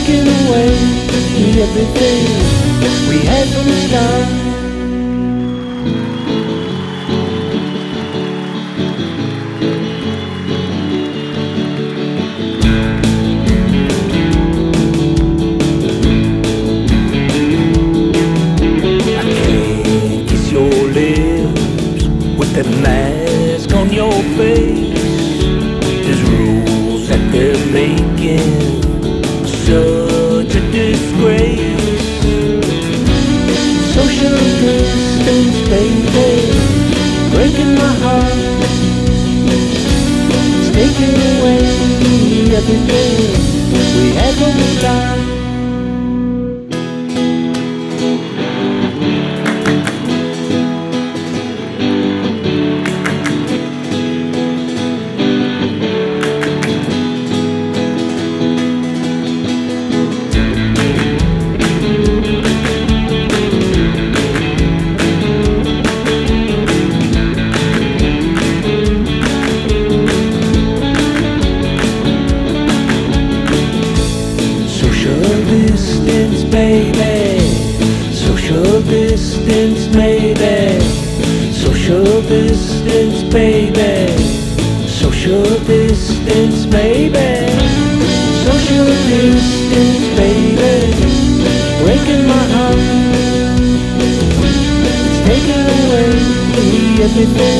taking away everything we had from the start. I can't kiss your lips with that mask on your face. There's rules that they're making such a disgrace. Social distance, baby, breaking my heart. It's taking away everything we had from the start. Distance, baby. Social distance, maybe. Social distance, baby. Social distance, maybe. Social distance, baby. Breaking my heart. It's taking away everything